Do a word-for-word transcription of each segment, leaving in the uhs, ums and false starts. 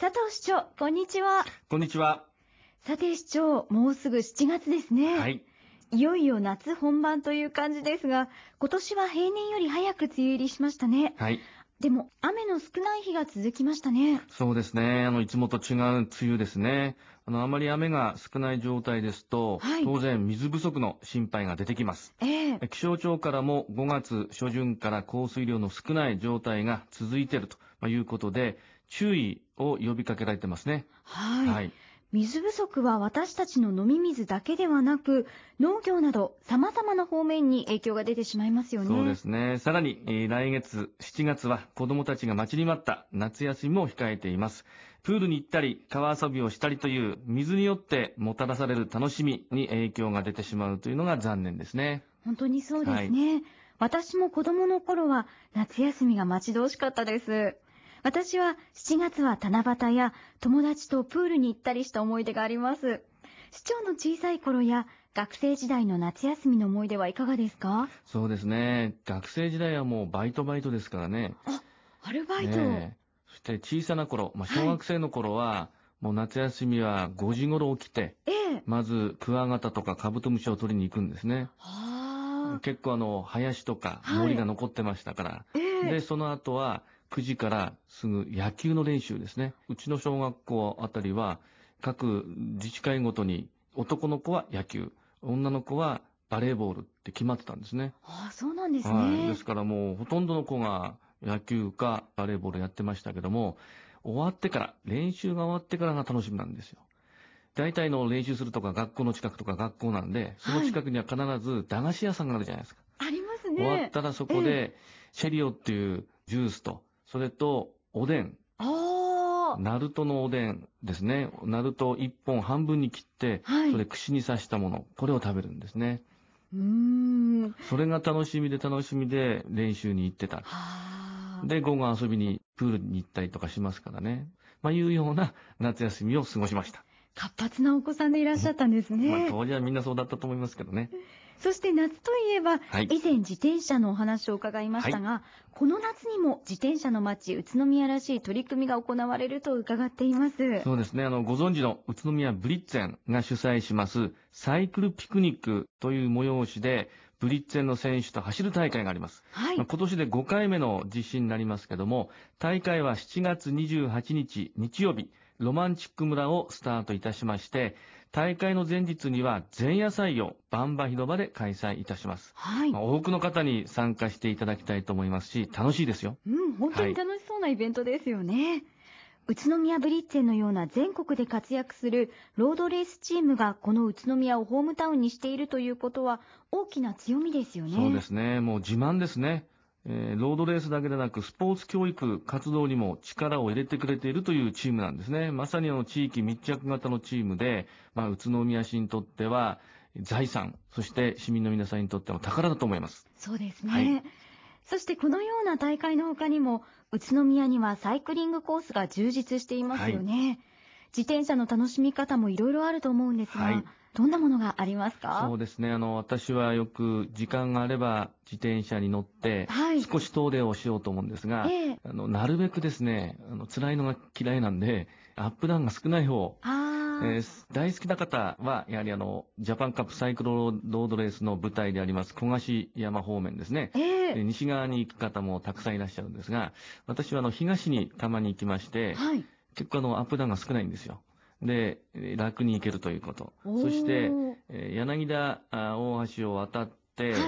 佐藤市長、こんにちは。 こんにちは。 さて市長、もうすぐしちがつですね。 はい。 いよいよ夏本番という感じですが、今年は平年より早く梅雨入りしましたね。 はい。 でも、雨の少ない日が続きましたね。 そうですね。あの、いつもと違う梅雨ですね。あの、あまり雨が少ない状態ですと、 はい当然水不足の心配が出てきます。 ええ気象庁からもごがつ初旬から降水量の少ない状態が続いているということで、注意を呼びかけられてますね。 はい。 はい。 水不足は私たちの飲み水だけではなく、農業など様々な方面に影響が出てしまいますよね。 そうですね。さらに、えー来月しちがつは子供たちが待ちに待った夏休みも控えています。プールに行ったり、川遊びをしたりという水によってもたらされる楽しみに影響が出てしまうというのが残念ですね。 本当にそうですね。私も子供の頃は夏休みが待ち遠しかったです。私はしちがつは七夕や友達とプールに行ったりした思い出があります。市長の小さい頃や学生時代の夏休みの思い出はいかがですか？ そうですね。学生時代はもうバイトバイトですからね。 あ、アルバイト。 ええそして小さな頃、まあ、小はい。 学生の頃は、もう夏休みはごじ頃起きて、 ええ。 まずクワガタとかカブトムシを取りに行くんですね。 はあ。 結構あの、林とかはい。 森が残ってましたから。 ええ。 で、その後はくじからすぐ野球の練習ですね。うちの小学校あたりは、各自治会ごとに男の子は野球、女の子はバレーボールって決まってたんですね。 ああ、そうなんですはい。でね。 すからもうほとんどの子が野球かバレーボールやってましたけども、終わってから、練習が終わってからが楽しみなんですよ。大体の練習するとか学校の近くとか学校なんで、そのはい。 近くには必ず駄菓子屋さんがあるじゃないですか。 あります終わっね。 たらそええ。 こで、シェリオっていうジュースと、それとおでん、 ああ。 ナルトのおでんですね。ナルトいっぽん半分に切って、 はい。 それ串に刺したもの、これを食べるんですね。 うーん。 それが楽しみで楽しみで練習に行ってた。 はあ。 で、午後遊びにプールに行ったりとかしますからね。まあ、いうような夏休みを過ごしました。 活発なお子さんでいらっしゃったんですまあ、 ね。 当時はみんなそうだったと思いますけどね。 そして夏といえば、 はい。 以前自転車のお話を伺いまはい。 したが、この夏にも自転車の街、宇都宮らしい取り組みが行われると伺っています。 そうですね。あの、ご存知の宇都宮ブリッツェンが主催しますサイクルピクニックという催しで、ブリッツェンの選手と走る大会があります。まあ、 はい。 今年でごかいめの実施になりますけども、大会はしちがつにじゅうはちにち日曜日、ロマンチック村をスタートいたしまして、大会の前日には前夜祭をバンバ広場で開催いたします。 はい。 まあ、多くの方に参加していただきたいと思いますし、楽しいですよ。 うん、本当はい。 に楽しそうなイベントですよね。宇都宮ブリッツェンのような全国で活躍するロードレースチームがこの宇都宮をホームタウンにしているということは大きな強みですよそうでね。 すね。もう自慢ですね。えーロードレースだけでなく、スポーツ教育活動にも力を入れてくれているというチームなんですね。まさにあの地域密着型のチームで、まあ、宇都宮市にとっては財産、そして市民の皆さんにとっても宝だと思います。 そうですはい。 ね。そしてこのような大会の他にも、宇都宮にはサイクリングコースが充実していますよはい。 ね。自転車の楽しみ方もいろいろあると思うんですが、 はい。 どんなものがありますか？ そうですね。あの、私はよく時間があれば自転車に乗ってはい。 少し遠出をしようと思うんですが、 ええ。 あの、なるべくですね、あの、辛いのが嫌いなんで、アップダウンが少ない方、 ああ、 えー大好きな方は、やはりあの、ジャパンカップサイクロロードレースの舞台であります、小菓子山方面ですね。 ええ。 で西側に行く方もたくさんいらっしゃるんですが、私はあの、東にたまに行きまして、 はい。 結構あの、アップダウンが少ないんですよ。で、えー楽に行けるということ。 おそして、 ー。 えー柳田あ大橋を渡って、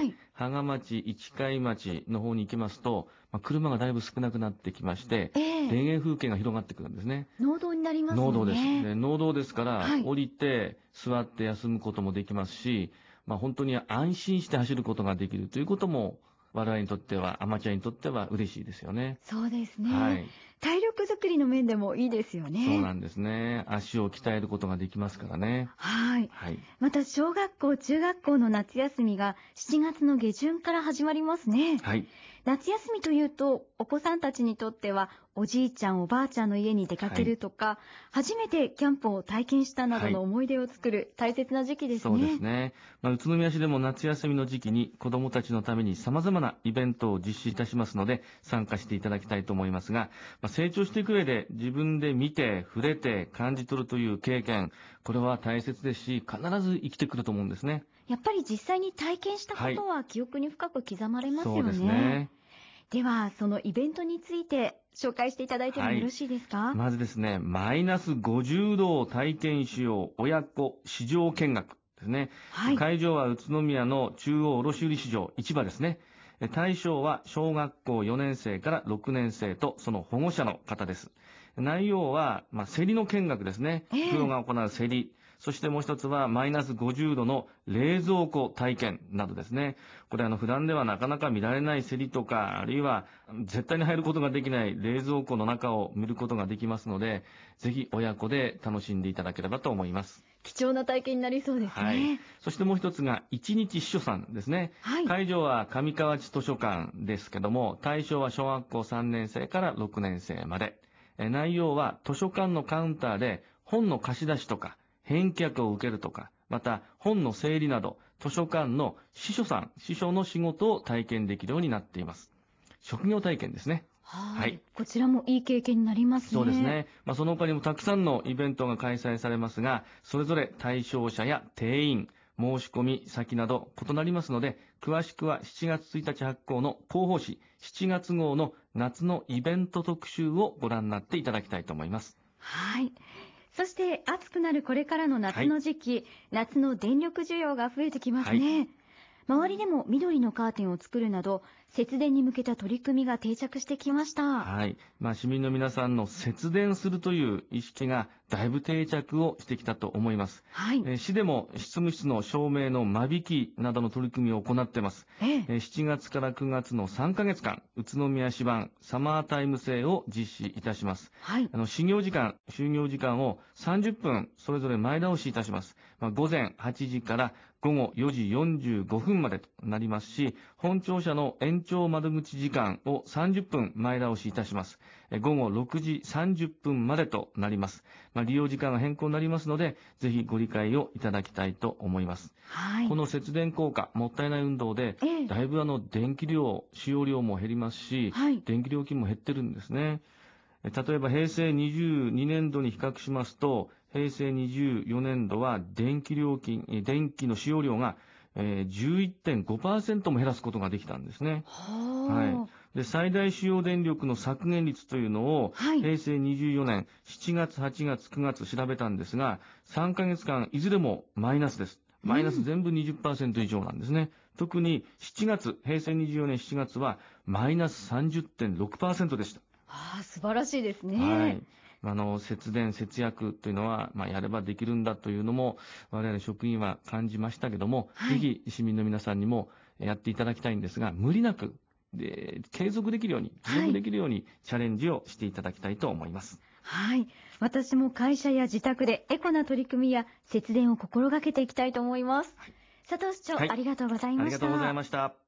はい。 芳賀町、市貝町の方に行きますと、まあ、車がだいぶ少なくなってきまして、 ええ。 田園風景が広がってくるんですね。 農道になりますよ農道です。 ね。 で、農道ですから、 はい。 降りて座って休むこともできますし、まあ本当に安心して走ることができるということも、我々にとっては、アマチュアにとっては嬉しいですよね。 そうですね。 はい。 体力づくりの面でもいいですよね。 そうなんですね。足を鍛えることができますからね。 はい。 はい。 また小学校、中学校の夏休みがしちがつの下旬から始まりますね。 はい。 夏休みというと、お子さんたちにとっては、おじいちゃん、おばあちゃんの家に出かけはい。 るとか、初めてキャンプを体験したなどはい。 の思い出を作る大切な時期ですそうですね。 ね。まあ、宇都宮市でも夏休みの時期に子どもたちのために様々なイベントを実施いたしますので、参加していただきたいと思いますが、まあ、 あ、成長していく上で自分で見て、触れて、感じ取るという経験、これは大切ですし、必ず生きてくると思うんですね。 やっぱり実際に体験したはい。 ことは記憶に深く刻まれますそうですよね。 ね。 では、そのイベントについて紹介していただいてもはい。 よろしいですか？ まずですね、マイナスごじゅうどを体験しよう親子市場見学ですね。 はい。 会場は宇都宮の中央卸売市場市場ですね。対象は小学校よねん生からろくねん生とその保護者の方です。内容は、まあ、競りの見学ですね。 えプロえ。 が行う競り。そしてもう一つはマイナスごじゅうどの冷蔵庫体験などですね。これあの普段ではなかなか見られない競りとか、あるいは絶対に入ることができない冷蔵庫の中を見ることができますので、ぜひ親子で楽しんでいただければと思います。 貴重な体験になりそうですはい。 ね。 そしてもう一つが一日秘書さんですね。 はい。 会場は上河内図書館ですけども、対象は小学校さんねん生からろくねん生まで。え内容は図書館のカウンターで本の貸し出しとか、返却を受けるとか、また本の整理など、図書館の司書さん、司書の仕事を体験できるようになっています。職業体験ですね。ははい。 い。 こちらもいい経験になりますね。 そうですね。まあ、その他にもたくさんのイベントが開催されますが、それぞれ対象者や定員、申し込み先など異なりますので、詳しくはしちがつついたち発行の広報誌しちがつ号の夏のイベント特集をご覧になっていただきたいと思います。 はい。そして暑くなるこれからの夏はい。 の時期、夏の電力需要が増えてきますはい。 ね。周りでも緑のカーテンを作るなど、節電に向けた取り組みが定着してきました。 はい。まあ、市民の皆さんの節電するという意識がだいぶ定着をしてきたと思います。 はい。 えー市でも執務室の照明の間引きなどの取り組みを行っています。 ええ。 えーしちがつからくがつのさんかげつかん、宇都宮市版サマータイムセールを実施いたします。 はい。 あの、始業時間、就業時間をさんじゅっぷんそれぞれ前倒しいたします。まあ、午前はちじからごごよじよんじゅうごふんまでとなりますし、本庁舎の延長窓口時間をさんじゅっぷん前倒しいたします。え午後ろくじさんじゅっぷんまでとなります。まあ、利用時間が変更になりますので、ぜひご理解をいただきたいと思います。 はい。 この節電効果、もったいない運動で、 ええ。 だいぶあの電気量、使用量も減りますし、 はい。 電気料金も減ってるんですね。え例えば平成にじゅうにねんどに比較しますと、平成にじゅうよねんどは電気料金、え電気の使用量が、えー、じゅういってんごパーセント も減らすことができたんですね。はい。 はあ。 で、最大使用電力の削減率というのを、 はい。 平成にじゅうよねんしちがつ、はちがつ、くがつ調べたんですが、さんかげつかんいずれもマイナスです。マイナスうん。 全部にじゅっパーセント以上なんですね。特にしちがつ、平成にじゅうよねんしちがつはマイナス さんじゅってんろくパーセント でした。 ああ、素晴らしいですね。 はい。あの、節電、節約というのは、まあ、やればできるんだというのも、我々職員は感じましたけども、 はい。 ぜひ市民の皆さんにもやっていただきたいんですが、無理なく、で、継続できるように、持続ではい。 きるようにチャレンジをしていただきたいと思います。 はい。私も会社や自宅でエコな取り組みや節電を心がけていきたいと思います。 はい。 佐藤市長、 はい。 ありがとうございありがとうございました。 ました。